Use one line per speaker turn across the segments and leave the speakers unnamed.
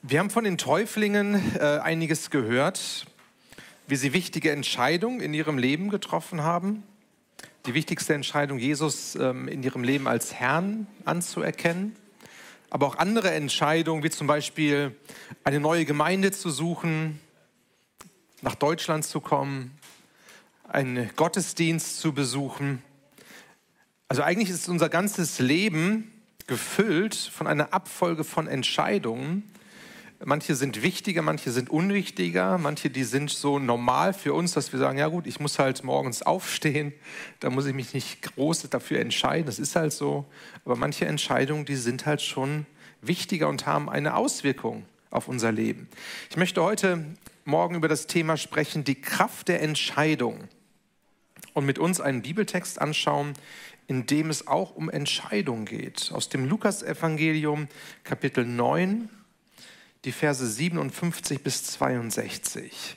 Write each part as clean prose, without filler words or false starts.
Wir haben von den Täuflingen einiges gehört, wie sie wichtige Entscheidungen in ihrem Leben getroffen haben. Die wichtigste Entscheidung, Jesus in ihrem Leben als Herrn anzuerkennen. Aber auch andere Entscheidungen, wie zum Beispiel eine neue Gemeinde zu suchen, nach Deutschland zu kommen, einen Gottesdienst zu besuchen. Also eigentlich ist unser ganzes Leben gefüllt von einer Abfolge von Entscheidungen. Manche sind wichtiger, manche sind unwichtiger, manche, die sind so normal für uns, dass wir sagen, ja gut, ich muss halt morgens aufstehen, da muss ich mich nicht groß dafür entscheiden, das ist halt so. Aber manche Entscheidungen, die sind halt schon wichtiger und haben eine Auswirkung auf unser Leben. Ich möchte heute Morgen über das Thema sprechen, die Kraft der Entscheidung. Und mit uns einen Bibeltext anschauen, in dem es auch um Entscheidung geht. Aus dem Lukas-Evangelium, Kapitel 9, die Verse 57 bis 62.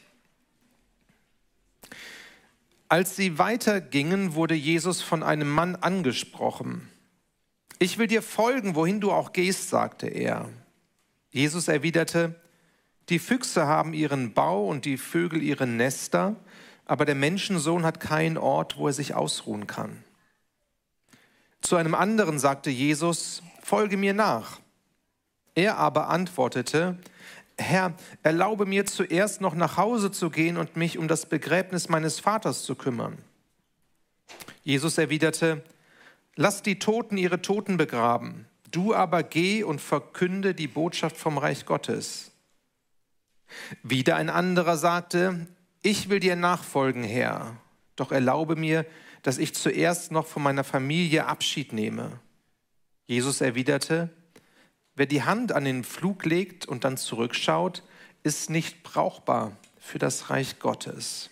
Als sie weitergingen, wurde Jesus von einem Mann angesprochen. Ich will dir folgen, wohin du auch gehst, sagte er. Jesus erwiderte, die Füchse haben ihren Bau und die Vögel ihre Nester, aber der Menschensohn hat keinen Ort, wo er sich ausruhen kann. Zu einem anderen sagte Jesus, folge mir nach. Er aber antwortete, Herr, erlaube mir zuerst noch nach Hause zu gehen und mich um das Begräbnis meines Vaters zu kümmern. Jesus erwiderte, lass die Toten ihre Toten begraben, du aber geh und verkünde die Botschaft vom Reich Gottes. Wieder ein anderer sagte, ich will dir nachfolgen, Herr, doch erlaube mir, dass ich zuerst noch von meiner Familie Abschied nehme. Jesus erwiderte, wer die Hand an den Pflug legt und dann zurückschaut, ist nicht brauchbar für das Reich Gottes.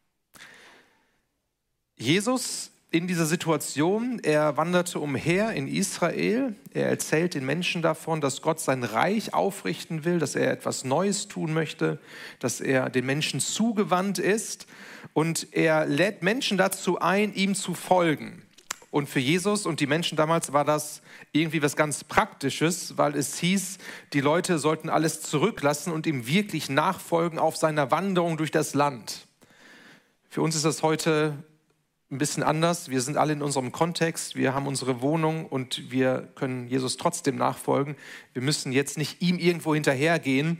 Jesus in dieser Situation, er wanderte umher in Israel. Er erzählt den Menschen davon, dass Gott sein Reich aufrichten will, dass er etwas Neues tun möchte, dass er den Menschen zugewandt ist. Und er lädt Menschen dazu ein, ihm zu folgen. Und für Jesus und die Menschen damals war das irgendwie was ganz Praktisches, weil es hieß, die Leute sollten alles zurücklassen und ihm wirklich nachfolgen auf seiner Wanderung durch das Land. Für uns ist das heute ein bisschen anders. Wir sind alle in unserem Kontext, wir haben unsere Wohnung und wir können Jesus trotzdem nachfolgen. Wir müssen jetzt nicht ihm irgendwo hinterhergehen.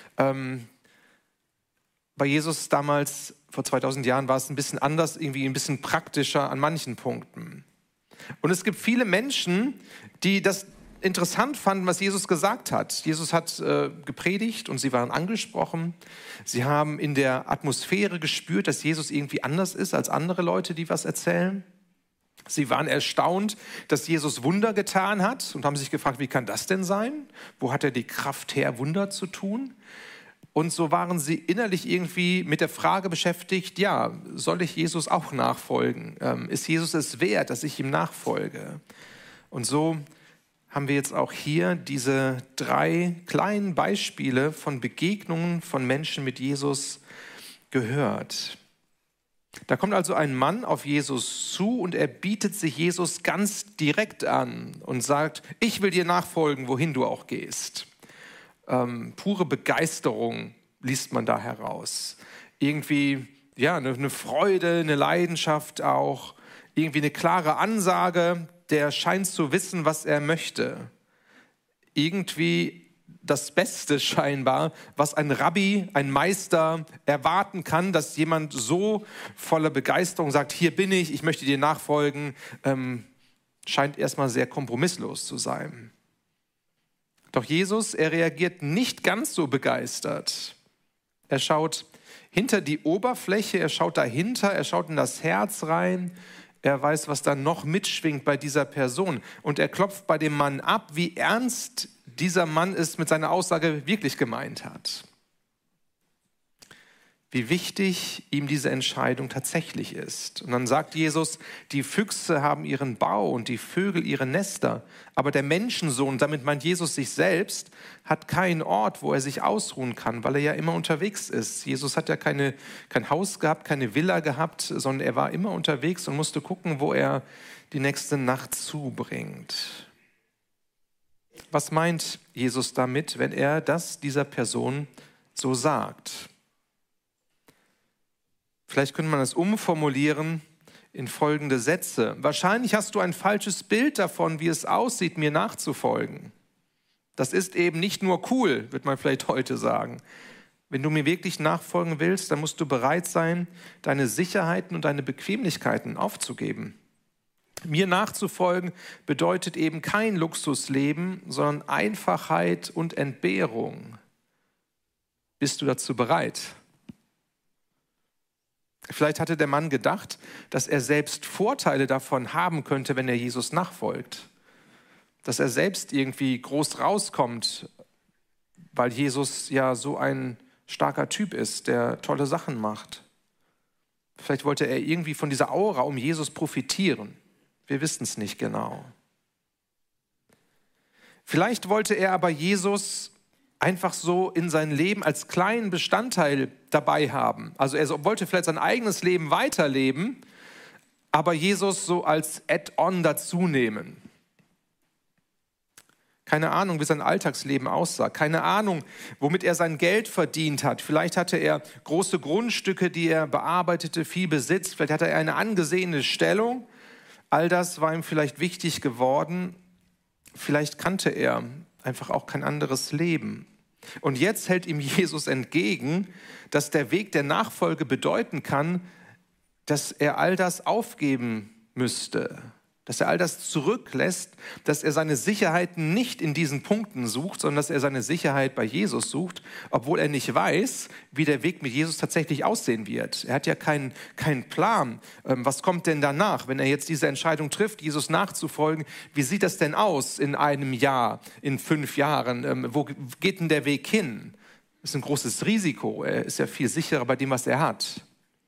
Bei Jesus damals, vor 2000 Jahren, war es ein bisschen anders, irgendwie ein bisschen praktischer an manchen Punkten. Und es gibt viele Menschen, die das interessant fanden, was Jesus gesagt hat. Jesus hat gepredigt und sie waren angesprochen. Sie haben in der Atmosphäre gespürt, dass Jesus irgendwie anders ist als andere Leute, die was erzählen. Sie waren erstaunt, dass Jesus Wunder getan hat und haben sich gefragt, wie kann das denn sein? Wo hat er die Kraft her, Wunder zu tun? Und so waren sie innerlich irgendwie mit der Frage beschäftigt, ja, soll ich Jesus auch nachfolgen? Ist Jesus es wert, dass ich ihm nachfolge? Und so haben wir jetzt auch hier diese 3 kleinen Beispiele von Begegnungen von Menschen mit Jesus gehört. Da kommt also ein Mann auf Jesus zu und er bietet sich Jesus ganz direkt an und sagt, ich will dir nachfolgen, wohin du auch gehst. Pure Begeisterung liest man da heraus. Irgendwie, ja, eine Freude, eine Leidenschaft auch. Irgendwie eine klare Ansage, der scheint zu wissen, was er möchte. Irgendwie das Beste scheinbar, was ein Rabbi, ein Meister erwarten kann, dass jemand so voller Begeisterung sagt, hier bin ich möchte dir nachfolgen, scheint erstmal sehr kompromisslos zu sein. Doch Jesus, er reagiert nicht ganz so begeistert. Er schaut hinter die Oberfläche, er schaut dahinter, er schaut in das Herz rein. Er weiß, was da noch mitschwingt bei dieser Person. Und er klopft bei dem Mann ab, wie ernst dieser Mann es mit seiner Aussage wirklich gemeint hat. Wie wichtig ihm diese Entscheidung tatsächlich ist. Und dann sagt Jesus, die Füchse haben ihren Bau und die Vögel ihre Nester, aber der Menschensohn, damit meint Jesus sich selbst, hat keinen Ort, wo er sich ausruhen kann, weil er ja immer unterwegs ist. Jesus hat ja kein Haus gehabt, keine Villa gehabt, sondern er war immer unterwegs und musste gucken, wo er die nächste Nacht zubringt. Was meint Jesus damit, wenn er das dieser Person so sagt? Vielleicht könnte man es umformulieren in folgende Sätze. Wahrscheinlich hast du ein falsches Bild davon, wie es aussieht, mir nachzufolgen. Das ist eben nicht nur cool, wird man vielleicht heute sagen. Wenn du mir wirklich nachfolgen willst, dann musst du bereit sein, deine Sicherheiten und deine Bequemlichkeiten aufzugeben. Mir nachzufolgen bedeutet eben kein Luxusleben, sondern Einfachheit und Entbehrung. Bist du dazu bereit? Vielleicht hatte der Mann gedacht, dass er selbst Vorteile davon haben könnte, wenn er Jesus nachfolgt. Dass er selbst irgendwie groß rauskommt, weil Jesus ja so ein starker Typ ist, der tolle Sachen macht. Vielleicht wollte er irgendwie von dieser Aura um Jesus profitieren. Wir wissen es nicht genau. Vielleicht wollte er aber Jesus einfach so in sein Leben als kleinen Bestandteil dabei haben. Also er wollte vielleicht sein eigenes Leben weiterleben, aber Jesus so als Add-on dazu nehmen. Keine Ahnung, wie sein Alltagsleben aussah. Keine Ahnung, womit er sein Geld verdient hat. Vielleicht hatte er große Grundstücke, die er bearbeitete, viel Besitz. Vielleicht hatte er eine angesehene Stellung. All das war ihm vielleicht wichtig geworden. Vielleicht kannte er einfach auch kein anderes Leben. Und jetzt hält ihm Jesus entgegen, dass der Weg der Nachfolge bedeuten kann, dass er all das aufgeben müsste, dass er all das zurücklässt, dass er seine Sicherheiten nicht in diesen Punkten sucht, sondern dass er seine Sicherheit bei Jesus sucht, obwohl er nicht weiß, wie der Weg mit Jesus tatsächlich aussehen wird. Er hat ja keinen Plan. Was kommt denn danach, wenn er jetzt diese Entscheidung trifft, Jesus nachzufolgen? Wie sieht das denn aus in einem Jahr, in 5 Jahren? Wo geht denn der Weg hin? Das ist ein großes Risiko. Er ist ja viel sicherer bei dem, was er hat.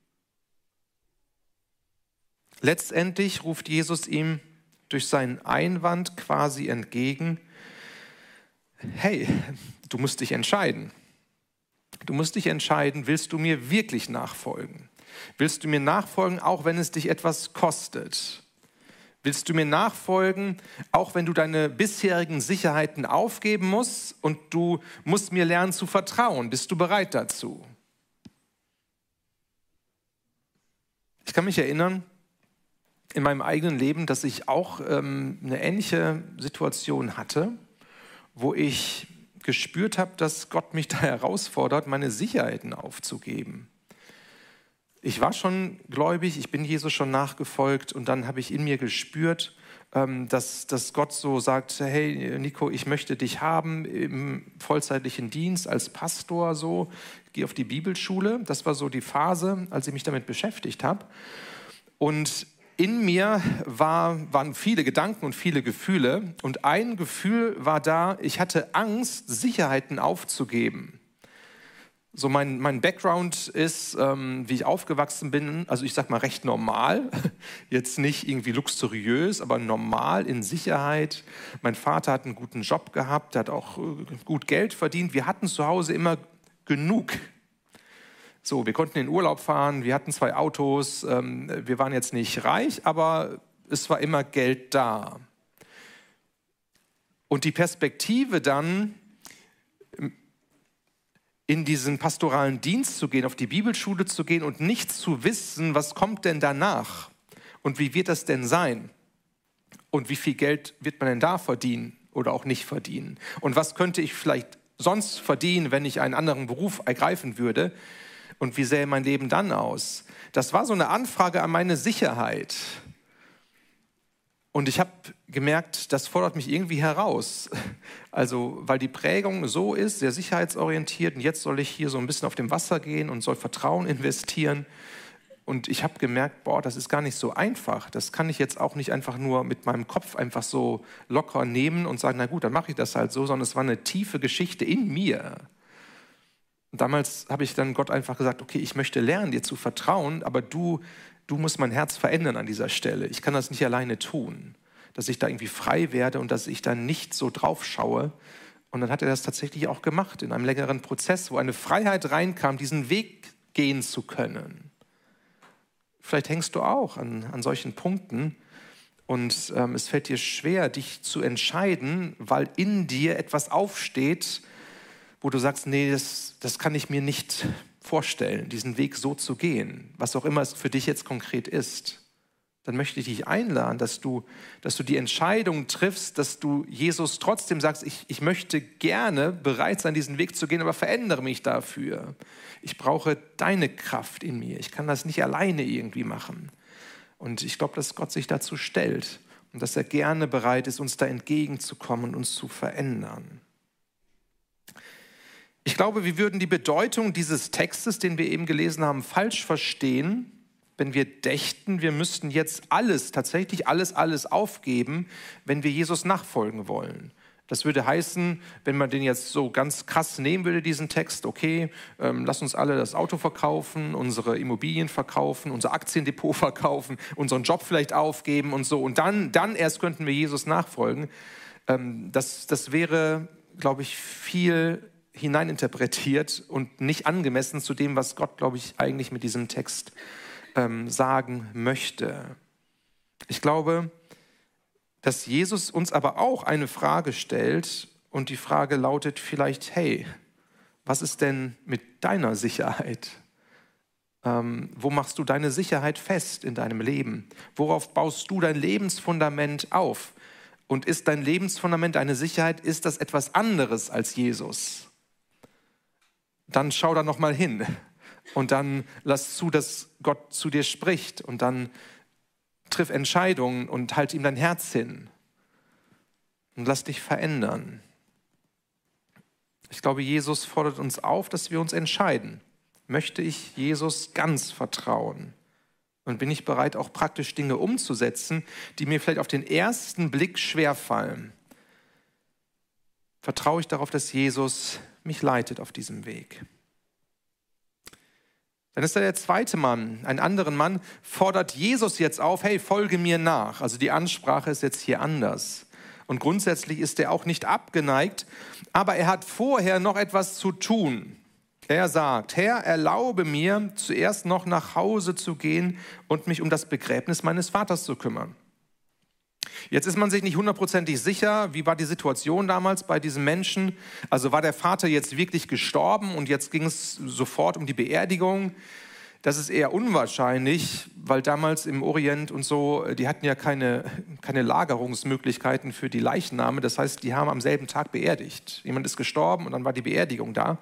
Letztendlich ruft Jesus ihm durch seinen Einwand quasi entgegen, hey, du musst dich entscheiden. Du musst dich entscheiden, willst du mir wirklich nachfolgen? Willst du mir nachfolgen, auch wenn es dich etwas kostet? Willst du mir nachfolgen, auch wenn du deine bisherigen Sicherheiten aufgeben musst und du musst mir lernen zu vertrauen? Bist du bereit dazu? Ich kann mich erinnern, in meinem eigenen Leben, dass ich auch eine ähnliche Situation hatte, wo ich gespürt habe, dass Gott mich da herausfordert, meine Sicherheiten aufzugeben. Ich war schon gläubig, ich bin Jesus schon nachgefolgt und dann habe ich in mir gespürt, dass Gott so sagt, hey Nico, ich möchte dich haben im vollzeitlichen Dienst als Pastor, so, geh auf die Bibelschule. Das war so die Phase, als ich mich damit beschäftigt habe. Und in mir waren viele Gedanken und viele Gefühle und ein Gefühl war da, ich hatte Angst, Sicherheiten aufzugeben. So mein Background ist, wie ich aufgewachsen bin, also ich sag mal recht normal, jetzt nicht irgendwie luxuriös, aber normal in Sicherheit. Mein Vater hat einen guten Job gehabt, der hat auch gut Geld verdient. Wir hatten zu Hause immer genug. So, wir konnten in Urlaub fahren, wir hatten 2 Autos, wir waren jetzt nicht reich, aber es war immer Geld da. Und die Perspektive dann, in diesen pastoralen Dienst zu gehen, auf die Bibelschule zu gehen und nicht zu wissen, was kommt denn danach und wie wird das denn sein und wie viel Geld wird man denn da verdienen oder auch nicht verdienen und was könnte ich vielleicht sonst verdienen, wenn ich einen anderen Beruf ergreifen würde. Und wie sähe mein Leben dann aus? Das war so eine Anfrage an meine Sicherheit. Und ich habe gemerkt, das fordert mich irgendwie heraus. Also, weil die Prägung so ist, sehr sicherheitsorientiert. Und jetzt soll ich hier so ein bisschen auf dem Wasser gehen und soll Vertrauen investieren. Und ich habe gemerkt, das ist gar nicht so einfach. Das kann ich jetzt auch nicht einfach nur mit meinem Kopf einfach so locker nehmen und sagen, na gut, dann mache ich das halt so. Sondern es war eine tiefe Geschichte in mir. Und damals habe ich dann Gott einfach gesagt, okay, ich möchte lernen, dir zu vertrauen, aber du musst mein Herz verändern an dieser Stelle. Ich kann das nicht alleine tun, dass ich da irgendwie frei werde und dass ich da nicht so drauf schaue. Und dann hat er das tatsächlich auch gemacht in einem längeren Prozess, wo eine Freiheit reinkam, diesen Weg gehen zu können. Vielleicht hängst du auch an solchen Punkten und es fällt dir schwer, dich zu entscheiden, weil in dir etwas aufsteht, wo du sagst, nee, das kann ich mir nicht vorstellen, diesen Weg so zu gehen, was auch immer es für dich jetzt konkret ist, dann möchte ich dich einladen, dass du die Entscheidung triffst, dass du Jesus trotzdem sagst, ich möchte gerne bereit sein, diesen Weg zu gehen, aber verändere mich dafür. Ich brauche deine Kraft in mir. Ich kann das nicht alleine irgendwie machen. Und ich glaube, dass Gott sich dazu stellt und dass er gerne bereit ist, uns da entgegenzukommen und uns zu verändern. Ich glaube, wir würden die Bedeutung dieses Textes, den wir eben gelesen haben, falsch verstehen, wenn wir dächten, wir müssten jetzt tatsächlich alles aufgeben, wenn wir Jesus nachfolgen wollen. Das würde heißen, wenn man den jetzt so ganz krass nehmen würde, diesen Text, okay, lass uns alle das Auto verkaufen, unsere Immobilien verkaufen, unser Aktiendepot verkaufen, unseren Job vielleicht aufgeben und so. Und dann erst könnten wir Jesus nachfolgen. Das wäre, glaube ich, viel hineininterpretiert und nicht angemessen zu dem, was Gott, glaube ich, eigentlich mit diesem Text sagen möchte. Ich glaube, dass Jesus uns aber auch eine Frage stellt und die Frage lautet vielleicht, hey, was ist denn mit deiner Sicherheit? Wo machst du deine Sicherheit fest in deinem Leben? Worauf baust du dein Lebensfundament auf? Und ist dein Lebensfundament, deine Sicherheit, ist das etwas anderes als Jesus? Dann schau da noch mal hin. Und dann lass zu, dass Gott zu dir spricht. Und dann triff Entscheidungen und halt ihm dein Herz hin. Und lass dich verändern. Ich glaube, Jesus fordert uns auf, dass wir uns entscheiden. Möchte ich Jesus ganz vertrauen? Und bin ich bereit, auch praktisch Dinge umzusetzen, die mir vielleicht auf den ersten Blick schwerfallen? Vertraue ich darauf, dass Jesus mich leitet auf diesem Weg? Dann ist da der zweite Mann, ein anderer Mann, fordert Jesus jetzt auf, hey, folge mir nach. Also die Ansprache ist jetzt hier anders. Und grundsätzlich ist er auch nicht abgeneigt, aber er hat vorher noch etwas zu tun. Er sagt, Herr, erlaube mir, zuerst noch nach Hause zu gehen und mich um das Begräbnis meines Vaters zu kümmern. Jetzt ist man sich nicht hundertprozentig sicher, wie war die Situation damals bei diesem Menschen. Also war der Vater jetzt wirklich gestorben und jetzt ging es sofort um die Beerdigung. Das ist eher unwahrscheinlich, weil damals im Orient und so, die hatten ja keine Lagerungsmöglichkeiten für die Leichenname. Das heißt, die haben am selben Tag beerdigt. Jemand ist gestorben und dann war die Beerdigung da.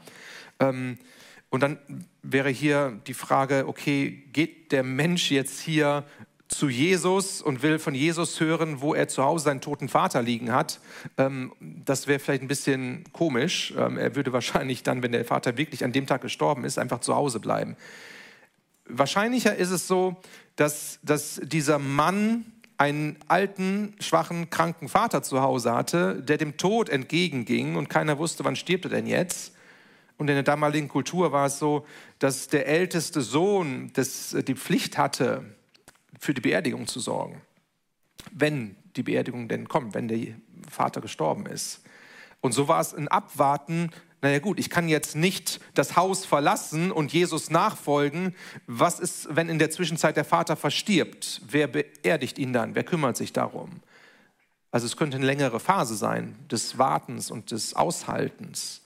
Und dann wäre hier die Frage, okay, geht der Mensch jetzt hier zu Jesus und will von Jesus hören, wo er zu Hause seinen toten Vater liegen hat? Das wäre vielleicht ein bisschen komisch. Er würde wahrscheinlich dann, wenn der Vater wirklich an dem Tag gestorben ist, einfach zu Hause bleiben. Wahrscheinlicher ist es so, dass dieser Mann einen alten, schwachen, kranken Vater zu Hause hatte, der dem Tod entgegenging und keiner wusste, wann stirbt er denn jetzt. Und in der damaligen Kultur war es so, dass der älteste Sohn die Pflicht hatte, für die Beerdigung zu sorgen. Wenn die Beerdigung denn kommt, wenn der Vater gestorben ist. Und so war es ein Abwarten. Naja gut, ich kann jetzt nicht das Haus verlassen und Jesus nachfolgen. Was ist, wenn in der Zwischenzeit der Vater verstirbt? Wer beerdigt ihn dann? Wer kümmert sich darum? Also es könnte eine längere Phase sein, des Wartens und des Aushaltens.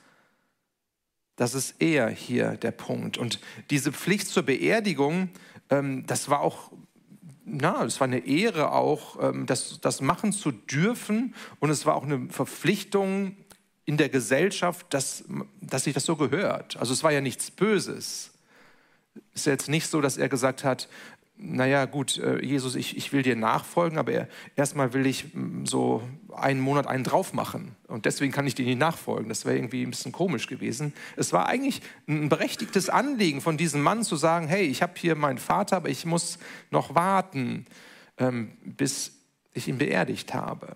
Das ist eher hier der Punkt. Und diese Pflicht zur Beerdigung, das war auch, es war eine Ehre auch, das machen zu dürfen. Und es war auch eine Verpflichtung in der Gesellschaft, dass sich das so gehört. Also es war ja nichts Böses. Es ist jetzt nicht so, dass er gesagt hat, naja gut, Jesus, ich will dir nachfolgen, aber erstmal will ich so einen Monat einen drauf machen und deswegen kann ich dir nicht nachfolgen. Das wäre irgendwie ein bisschen komisch gewesen. Es war eigentlich ein berechtigtes Anliegen von diesem Mann zu sagen, hey, ich habe hier meinen Vater, aber ich muss noch warten, bis ich ihn beerdigt habe.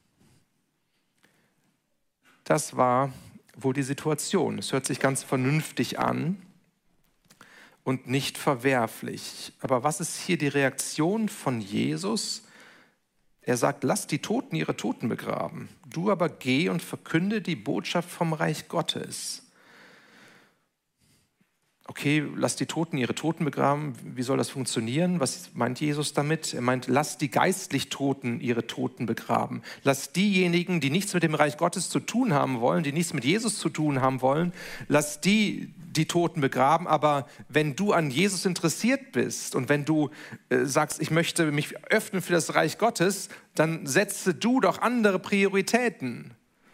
Das war wohl die Situation. Es hört sich ganz vernünftig an und nicht verwerflich. Aber was ist hier die Reaktion von Jesus? Er sagt, lass die Toten ihre Toten begraben. Du aber geh und verkünde die Botschaft vom Reich Gottes. Okay, lass die Toten ihre Toten begraben. Wie soll das funktionieren? Was meint Jesus damit? Er meint, lass die geistlich Toten ihre Toten begraben. Lass diejenigen, die nichts mit dem Reich Gottes zu tun haben wollen, die nichts mit Jesus zu tun haben wollen, lass die Toten begraben. Aber wenn du an Jesus interessiert bist und wenn du sagst, ich möchte mich öffnen für das Reich Gottes, dann setze du doch andere Prioritäten.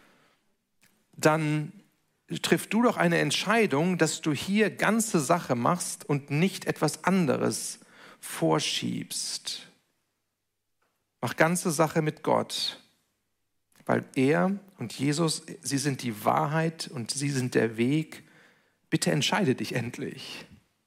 Dann triff du doch eine Entscheidung, dass du hier ganze Sache machst und nicht etwas anderes vorschiebst. Mach ganze Sache mit Gott, weil er und Jesus, sie sind die Wahrheit und sie sind der Weg. Bitte entscheide dich endlich.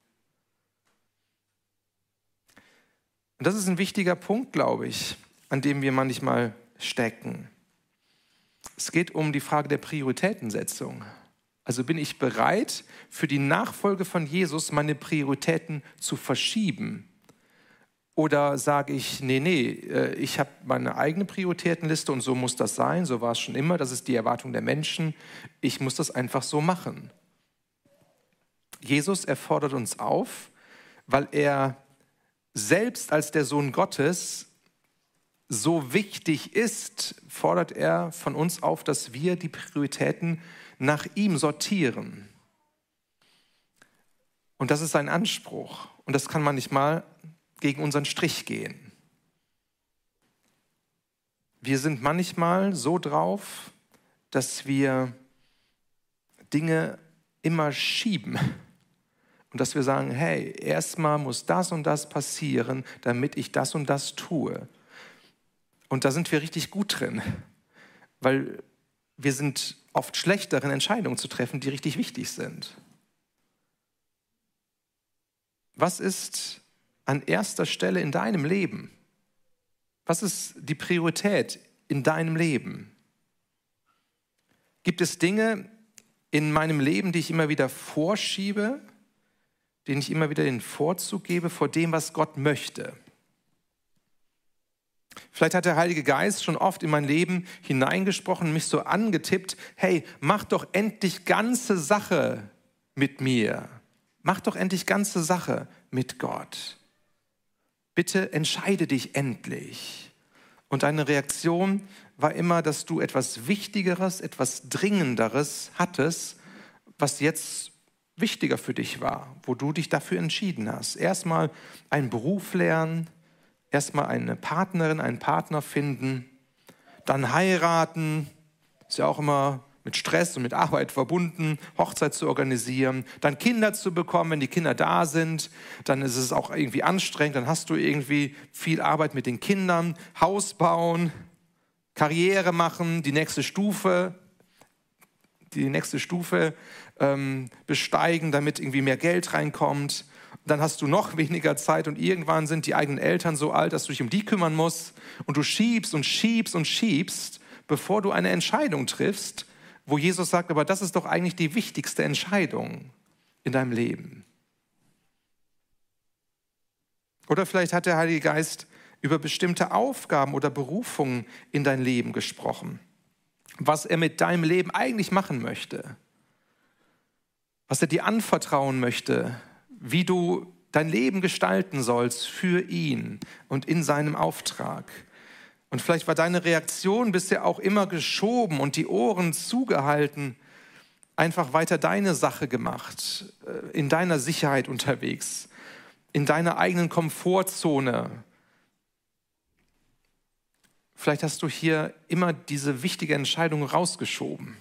Und das ist ein wichtiger Punkt, glaube ich, an dem wir manchmal stecken. Es geht um die Frage der Prioritätensetzung. Also bin ich bereit, für die Nachfolge von Jesus meine Prioritäten zu verschieben? Oder sage ich, nee, ich habe meine eigene Prioritätenliste und so muss das sein, so war es schon immer, das ist die Erwartung der Menschen, ich muss das einfach so machen. Jesus erfordert uns auf, weil er selbst als der Sohn Gottes so wichtig ist, fordert er von uns auf, dass wir die Prioritäten nach ihm sortieren. Und das ist sein Anspruch. Und das kann manchmal gegen unseren Strich gehen. Wir sind manchmal so drauf, dass wir Dinge immer schieben. Und dass wir sagen, hey, erstmal muss das und das passieren, damit ich das und das tue. Und da sind wir richtig gut drin, weil wir sind oft schlecht darin, Entscheidungen zu treffen, die richtig wichtig sind. Was ist an erster Stelle in deinem Leben? Was ist die Priorität in deinem Leben? Gibt es Dinge in meinem Leben, die ich immer wieder vorschiebe, denen ich immer wieder den Vorzug gebe vor dem, was Gott möchte? Vielleicht hat der Heilige Geist schon oft in mein Leben hineingesprochen, mich so angetippt, hey, mach doch endlich ganze Sache mit mir. Mach doch endlich ganze Sache mit Gott. Bitte entscheide dich endlich. Und deine Reaktion war immer, dass du etwas Wichtigeres, etwas Dringenderes hattest, was jetzt wichtiger für dich war, wo du dich dafür entschieden hast. Erstmal einen Beruf lernen, erstmal eine Partnerin, einen Partner finden, dann heiraten, ist ja auch immer mit Stress und mit Arbeit verbunden, Hochzeit zu organisieren, dann Kinder zu bekommen, wenn die Kinder da sind, dann ist es auch irgendwie anstrengend, dann hast du irgendwie viel Arbeit mit den Kindern, Haus bauen, Karriere machen, die nächste Stufe besteigen, damit irgendwie mehr Geld reinkommt. Dann hast du noch weniger Zeit und irgendwann sind die eigenen Eltern so alt, dass du dich um die kümmern musst und du schiebst und schiebst und schiebst, bevor du eine Entscheidung triffst, wo Jesus sagt, aber das ist doch eigentlich die wichtigste Entscheidung in deinem Leben. Oder vielleicht hat der Heilige Geist über bestimmte Aufgaben oder Berufungen in dein Leben gesprochen, was er mit deinem Leben eigentlich machen möchte, was er dir anvertrauen möchte, wie du dein Leben gestalten sollst für ihn und in seinem Auftrag. Und vielleicht war deine Reaktion bisher auch immer geschoben und die Ohren zugehalten, einfach weiter deine Sache gemacht, in deiner Sicherheit unterwegs, in deiner eigenen Komfortzone. Vielleicht hast du hier immer diese wichtige Entscheidung rausgeschoben.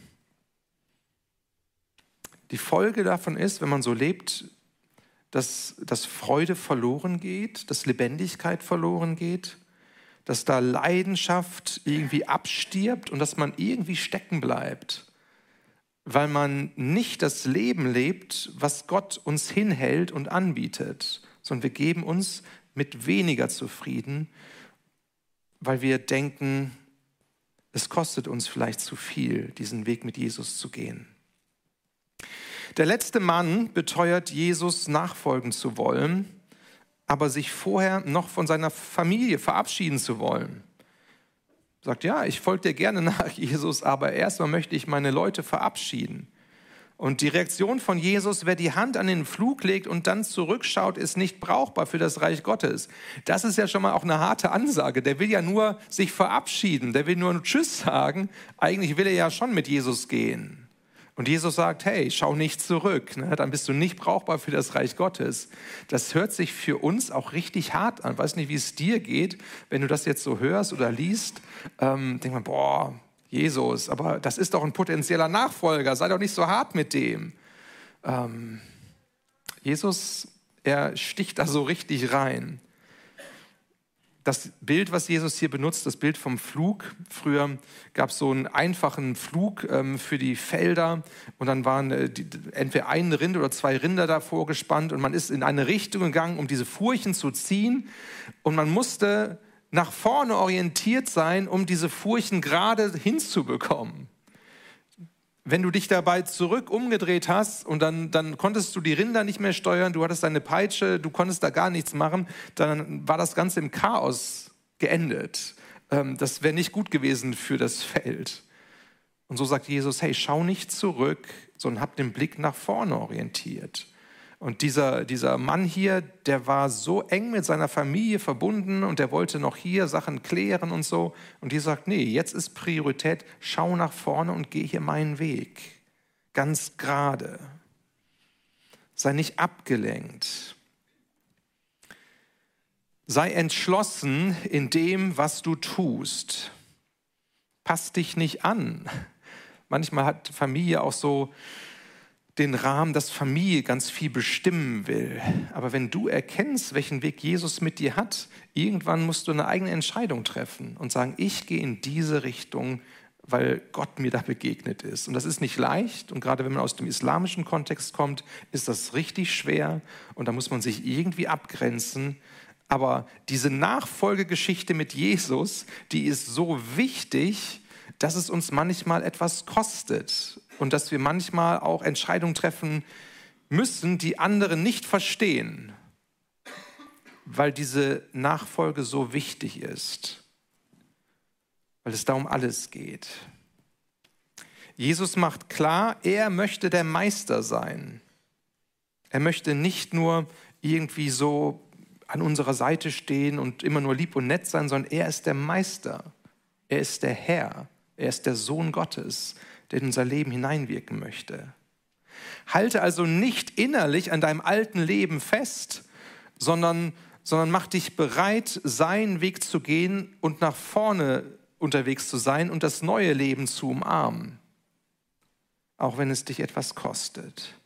Die Folge davon ist, wenn man so lebt, dass Freude verloren geht, dass Lebendigkeit verloren geht, dass da Leidenschaft irgendwie abstirbt und dass man irgendwie stecken bleibt, weil man nicht das Leben lebt, was Gott uns hinhält und anbietet, sondern wir geben uns mit weniger zufrieden, weil wir denken, es kostet uns vielleicht zu viel, diesen Weg mit Jesus zu gehen. Der letzte Mann beteuert, Jesus nachfolgen zu wollen, aber sich vorher noch von seiner Familie verabschieden zu wollen. Sagt, ja, ich folge dir gerne nach, Jesus, aber erstmal möchte ich meine Leute verabschieden. Und die Reaktion von Jesus, wer die Hand an den Pflug legt und dann zurückschaut, ist nicht brauchbar für das Reich Gottes. Das ist ja schon mal auch eine harte Ansage. Der will ja nur sich verabschieden, der will nur Tschüss sagen. Eigentlich will er ja schon mit Jesus gehen. Und Jesus sagt, hey, schau nicht zurück, ne? Dann bist du nicht brauchbar für das Reich Gottes. Das hört sich für uns auch richtig hart an. Ich weiß nicht, wie es dir geht, wenn du das jetzt so hörst oder liest. Denkt man, boah, Jesus, aber das ist doch ein potenzieller Nachfolger, sei doch nicht so hart mit dem. Jesus, er sticht da so richtig rein. Das Bild, was Jesus hier benutzt, das Bild vom Pflug. Früher gab es so einen einfachen Pflug für die Felder und dann waren entweder ein Rind oder 2 Rinder davor gespannt und man ist in eine Richtung gegangen, um diese Furchen zu ziehen und man musste nach vorne orientiert sein, um diese Furchen gerade hinzubekommen. Wenn du dich dabei zurück umgedreht hast und dann konntest du die Rinder nicht mehr steuern, du hattest deine Peitsche, du konntest da gar nichts machen, dann war das Ganze im Chaos geendet. Das wäre nicht gut gewesen für das Feld. Und so sagt Jesus, hey, schau nicht zurück, sondern hab den Blick nach vorne orientiert. Und dieser Mann hier, der war so eng mit seiner Familie verbunden und der wollte noch hier Sachen klären und so. Und die sagt, nee, jetzt ist Priorität, schau nach vorne und geh hier meinen Weg. Ganz gerade. Sei nicht abgelenkt. Sei entschlossen in dem, was du tust. Pass dich nicht an. Manchmal hat Familie auch so den Rahmen, dass Familie ganz viel bestimmen will. Aber wenn du erkennst, welchen Weg Jesus mit dir hat, irgendwann musst du eine eigene Entscheidung treffen und sagen, ich gehe in diese Richtung, weil Gott mir da begegnet ist. Und das ist nicht leicht. Und gerade wenn man aus dem islamischen Kontext kommt, ist das richtig schwer. Und da muss man sich irgendwie abgrenzen. Aber diese Nachfolgegeschichte mit Jesus, die ist so wichtig, dass es uns manchmal etwas kostet und dass wir manchmal auch Entscheidungen treffen müssen, die andere nicht verstehen, weil diese Nachfolge so wichtig ist, weil es da um alles geht. Jesus macht klar, er möchte der Meister sein. Er möchte nicht nur irgendwie so an unserer Seite stehen und immer nur lieb und nett sein, sondern er ist der Meister. Er ist der Herr. Er ist der Sohn Gottes, der in unser Leben hineinwirken möchte. Halte also nicht innerlich an deinem alten Leben fest, sondern mach dich bereit, seinen Weg zu gehen und nach vorne unterwegs zu sein und das neue Leben zu umarmen, auch wenn es dich etwas kostet.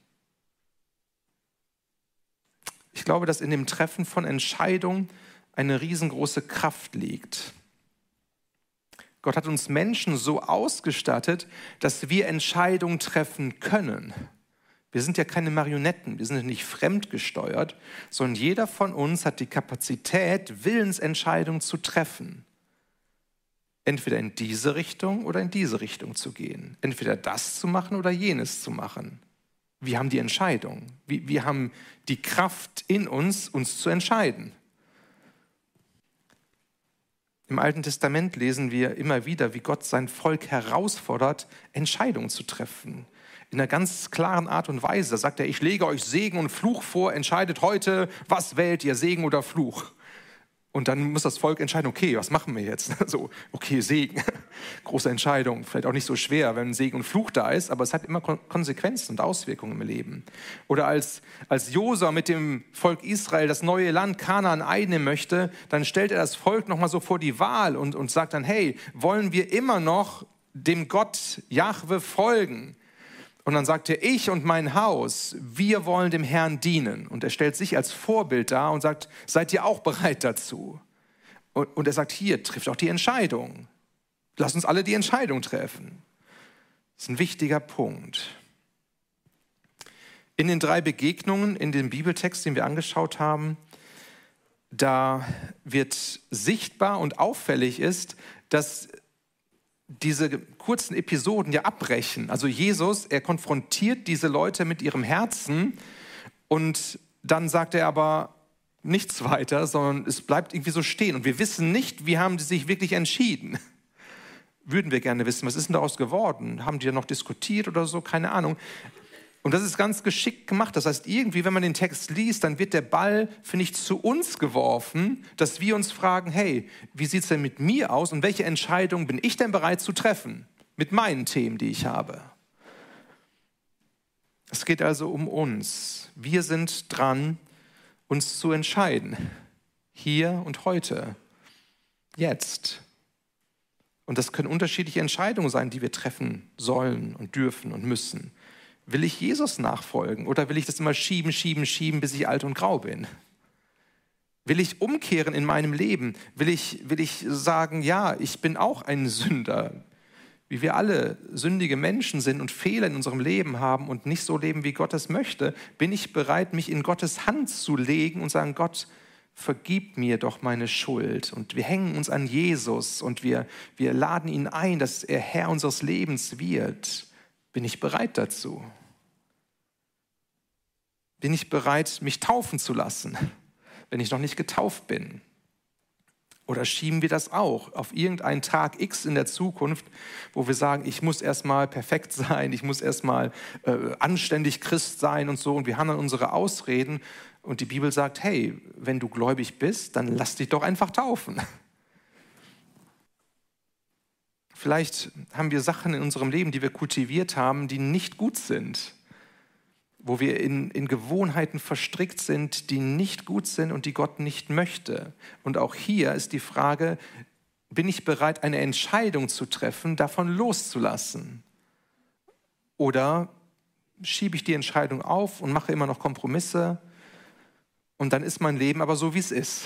Ich glaube, dass in dem Treffen von Entscheidungen eine riesengroße Kraft liegt. Gott hat uns Menschen so ausgestattet, dass wir Entscheidungen treffen können. Wir sind ja keine Marionetten, wir sind ja nicht fremdgesteuert, sondern jeder von uns hat die Kapazität, Willensentscheidungen zu treffen. Entweder in diese Richtung oder in diese Richtung zu gehen. Entweder das zu machen oder jenes zu machen. Wir haben die Entscheidung. Wir haben die Kraft in uns, uns zu entscheiden. Im Alten Testament lesen wir immer wieder, wie Gott sein Volk herausfordert, Entscheidungen zu treffen. In einer ganz klaren Art und Weise. Da sagt er, ich lege euch Segen und Fluch vor, entscheidet heute, was wählt ihr, Segen oder Fluch? Und dann muss das Volk entscheiden, okay, was machen wir jetzt? So, okay, Segen, große Entscheidung, vielleicht auch nicht so schwer, wenn Segen und Fluch da ist, aber es hat immer Konsequenzen und Auswirkungen im Leben. Oder als Josua mit dem Volk Israel das neue Land Kanaan einnehmen möchte, dann stellt er das Volk nochmal so vor die Wahl und sagt dann, hey, wollen wir immer noch dem Gott Jahwe folgen? Und dann sagt er, ich und mein Haus, wir wollen dem Herrn dienen. Und er stellt sich als Vorbild dar und sagt, seid ihr auch bereit dazu? Und er sagt, hier, trifft auch die Entscheidung. Lasst uns alle die Entscheidung treffen. Das ist ein wichtiger Punkt. In den 3 Begegnungen, in dem Bibeltext, den wir angeschaut haben, da wird sichtbar und auffällig ist, dass diese kurzen Episoden ja abbrechen. Also Jesus, er konfrontiert diese Leute mit ihrem Herzen und dann sagt er aber nichts weiter, sondern es bleibt irgendwie so stehen. Und wir wissen nicht, wie haben die sich wirklich entschieden. Würden wir gerne wissen, was ist denn daraus geworden? Haben die ja noch diskutiert oder so? Keine Ahnung. Und das ist ganz geschickt gemacht. Das heißt, irgendwie, wenn man den Text liest, dann wird der Ball, finde ich, zu uns geworfen, dass wir uns fragen, hey, wie sieht es denn mit mir aus und welche Entscheidung bin ich denn bereit zu treffen mit meinen Themen, die ich habe? Es geht also um uns. Wir sind dran, uns zu entscheiden. Hier und heute. Jetzt. Und das können unterschiedliche Entscheidungen sein, die wir treffen sollen und dürfen und müssen. Will ich Jesus nachfolgen oder will ich das immer schieben, bis ich alt und grau bin? Will ich umkehren in meinem Leben? Will ich sagen, ja, ich bin auch ein Sünder, wie wir alle sündige Menschen sind und Fehler in unserem Leben haben und nicht so leben, wie Gott es möchte? Bin ich bereit, mich in Gottes Hand zu legen und sagen, Gott, vergib mir doch meine Schuld. Und wir hängen uns an Jesus und wir laden ihn ein, dass er Herr unseres Lebens wird. Bin ich bereit dazu? Bin ich bereit, mich taufen zu lassen, wenn ich noch nicht getauft bin? Oder schieben wir das auch auf irgendeinen Tag X in der Zukunft, wo wir sagen, ich muss erstmal perfekt sein, ich muss erstmal anständig Christ sein und so. Und wir haben dann unsere Ausreden. Und die Bibel sagt, hey, wenn du gläubig bist, dann lass dich doch einfach taufen. Vielleicht haben wir Sachen in unserem Leben, die wir kultiviert haben, die nicht gut sind. Wo wir in Gewohnheiten verstrickt sind, die nicht gut sind und die Gott nicht möchte. Und auch hier ist die Frage, bin ich bereit, eine Entscheidung zu treffen, davon loszulassen? Oder schiebe ich die Entscheidung auf und mache immer noch Kompromisse und dann ist mein Leben aber so, wie es ist.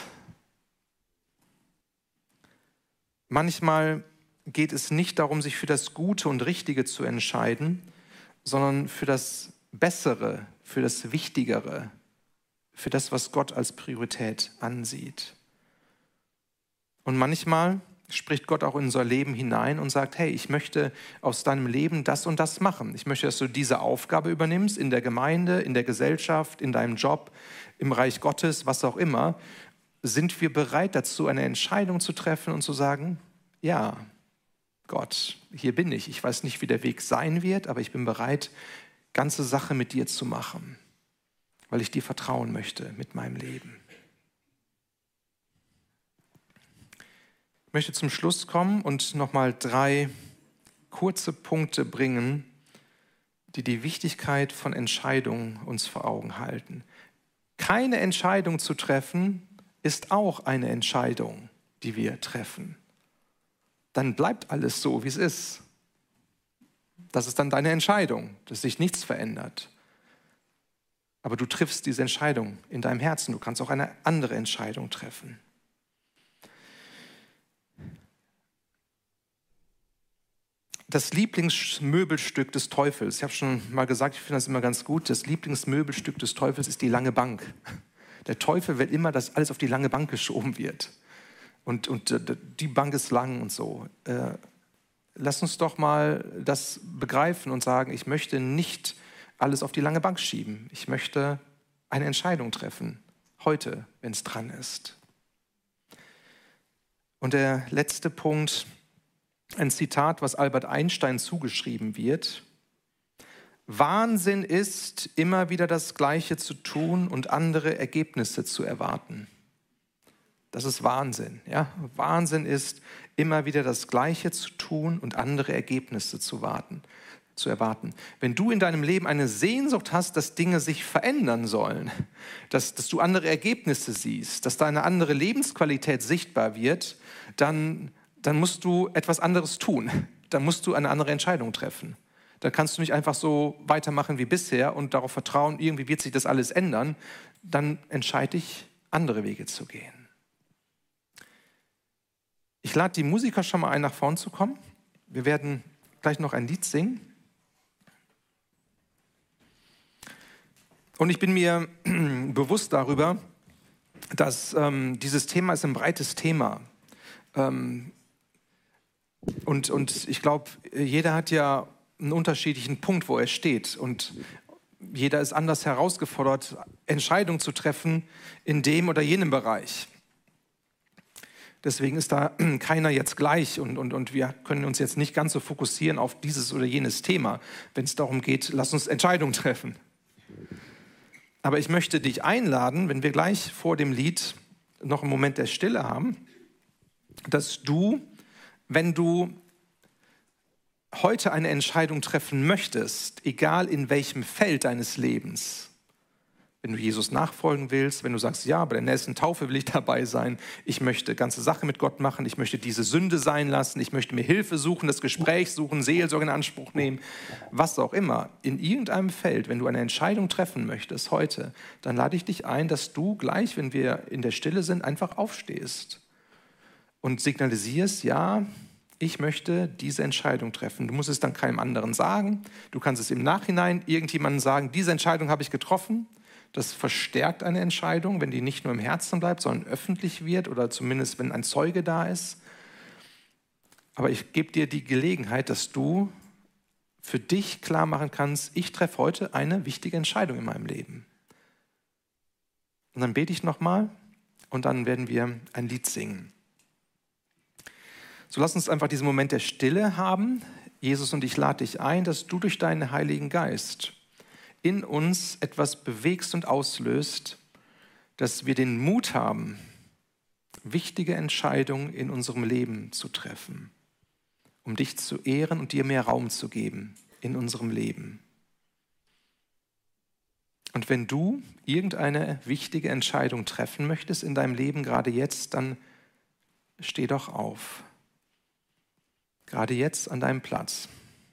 Manchmal geht es nicht darum, sich für das Gute und Richtige zu entscheiden, sondern für das Bessere, für das Wichtigere, für das, was Gott als Priorität ansieht. Und manchmal spricht Gott auch in unser Leben hinein und sagt, hey, ich möchte aus deinem Leben das und das machen. Ich möchte, dass du diese Aufgabe übernimmst in der Gemeinde, in der Gesellschaft, in deinem Job, im Reich Gottes, was auch immer. Sind wir bereit dazu, eine Entscheidung zu treffen und zu sagen, ja, Gott, hier bin ich. Ich weiß nicht, wie der Weg sein wird, aber ich bin bereit, ganze Sache mit dir zu machen, weil ich dir vertrauen möchte mit meinem Leben. Ich möchte zum Schluss kommen und nochmal 3 kurze Punkte bringen, die die Wichtigkeit von Entscheidungen uns vor Augen halten. Keine Entscheidung zu treffen, ist auch eine Entscheidung, die wir treffen. Dann bleibt alles so, wie es ist. Das ist dann deine Entscheidung, dass sich nichts verändert. Aber du triffst diese Entscheidung in deinem Herzen. Du kannst auch eine andere Entscheidung treffen. Das Lieblingsmöbelstück des Teufels, ich habe schon mal gesagt, ich finde das immer ganz gut, das Lieblingsmöbelstück des Teufels ist die lange Bank. Der Teufel will immer, dass alles auf die lange Bank geschoben wird. Und die Bank ist lang und so. Lass uns doch mal das begreifen und sagen, ich möchte nicht alles auf die lange Bank schieben. Ich möchte eine Entscheidung treffen, heute, wenn es dran ist. Und der letzte Punkt, ein Zitat, was Albert Einstein zugeschrieben wird. Wahnsinn ist, immer wieder das Gleiche zu tun und andere Ergebnisse zu erwarten. Das ist Wahnsinn. Ja? Wahnsinn ist, immer wieder das Gleiche zu tun und andere Ergebnisse zu erwarten. Wenn du in deinem Leben eine Sehnsucht hast, dass Dinge sich verändern sollen, dass du andere Ergebnisse siehst, dass da eine andere Lebensqualität sichtbar wird, dann musst du etwas anderes tun. Dann musst du eine andere Entscheidung treffen. Dann kannst du nicht einfach so weitermachen wie bisher und darauf vertrauen, irgendwie wird sich das alles ändern. Dann entscheide ich, andere Wege zu gehen. Ich lade die Musiker schon mal ein, nach vorn zu kommen. Wir werden gleich noch ein Lied singen. Und ich bin mir bewusst darüber, dass dieses Thema ist ein breites Thema. Und ich glaube, jeder hat ja einen unterschiedlichen Punkt, wo er steht. Und jeder ist anders herausgefordert, Entscheidungen zu treffen in dem oder jenem Bereich. Deswegen ist da keiner jetzt gleich und wir können uns jetzt nicht ganz so fokussieren auf dieses oder jenes Thema, wenn es darum geht, lass uns Entscheidungen treffen. Aber ich möchte dich einladen, wenn wir gleich vor dem Lied noch einen Moment der Stille haben, dass du, wenn du heute eine Entscheidung treffen möchtest, egal in welchem Feld deines Lebens, wenn du Jesus nachfolgen willst, wenn du sagst, ja, bei der nächsten Taufe will ich dabei sein, ich möchte ganze Sache mit Gott machen, ich möchte diese Sünde sein lassen, ich möchte mir Hilfe suchen, das Gespräch suchen, Seelsorge in Anspruch nehmen, was auch immer, in irgendeinem Feld, wenn du eine Entscheidung treffen möchtest heute, dann lade ich dich ein, dass du gleich, wenn wir in der Stille sind, einfach aufstehst und signalisierst, ja, ich möchte diese Entscheidung treffen. Du musst es dann keinem anderen sagen, du kannst es im Nachhinein irgendjemandem sagen, diese Entscheidung habe ich getroffen. Das verstärkt eine Entscheidung, wenn die nicht nur im Herzen bleibt, sondern öffentlich wird oder zumindest, wenn ein Zeuge da ist. Aber ich gebe dir die Gelegenheit, dass du für dich klar machen kannst, ich treffe heute eine wichtige Entscheidung in meinem Leben. Und dann bete ich nochmal und dann werden wir ein Lied singen. So lass uns einfach diesen Moment der Stille haben. Jesus, und ich lade dich ein, dass du durch deinen Heiligen Geist in uns etwas bewegst und auslöst, dass wir den Mut haben, wichtige Entscheidungen in unserem Leben zu treffen, um dich zu ehren und dir mehr Raum zu geben in unserem Leben. Und wenn du irgendeine wichtige Entscheidung treffen möchtest in deinem Leben, gerade jetzt, dann steh doch auf. Gerade jetzt an deinem Platz.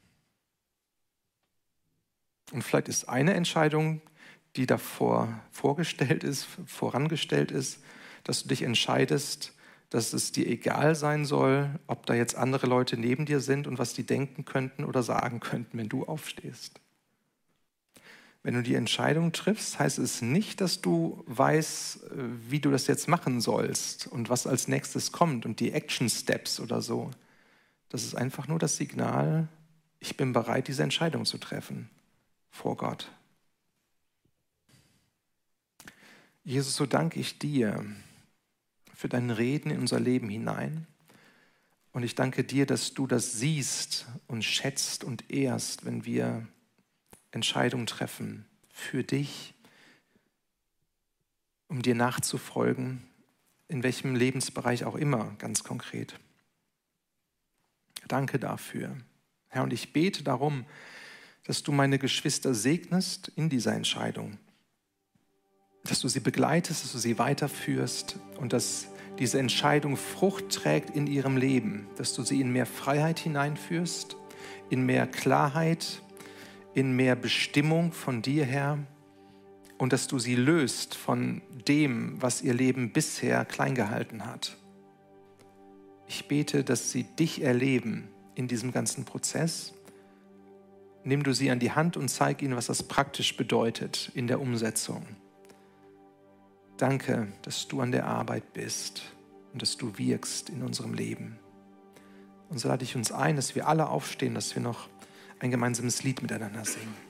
Und vielleicht ist eine Entscheidung, die davor vorangestellt ist, dass du dich entscheidest, dass es dir egal sein soll, ob da jetzt andere Leute neben dir sind und was die denken könnten oder sagen könnten, wenn du aufstehst. Wenn du die Entscheidung triffst, heißt es nicht, dass du weißt, wie du das jetzt machen sollst und was als nächstes kommt und die Action Steps oder so. Das ist einfach nur das Signal, ich bin bereit, diese Entscheidung zu treffen. Vor Gott. Jesus, so danke ich dir für dein Reden in unser Leben hinein. Und ich danke dir, dass du das siehst und schätzt und ehrst, wenn wir Entscheidungen treffen für dich, um dir nachzufolgen, in welchem Lebensbereich auch immer, ganz konkret. Danke dafür. Herr, und ich bete darum, dass du meine Geschwister segnest in dieser Entscheidung, dass du sie begleitest, dass du sie weiterführst und dass diese Entscheidung Frucht trägt in ihrem Leben, dass du sie in mehr Freiheit hineinführst, in mehr Klarheit, in mehr Bestimmung von dir, Herr, und dass du sie löst von dem, was ihr Leben bisher klein gehalten hat. Ich bete, dass sie dich erleben in diesem ganzen Prozess. Nimm du sie an die Hand und zeig ihnen, was das praktisch bedeutet in der Umsetzung. Danke, dass du an der Arbeit bist und dass du wirkst in unserem Leben. Und so lade ich uns ein, dass wir alle aufstehen, dass wir noch ein gemeinsames Lied miteinander singen.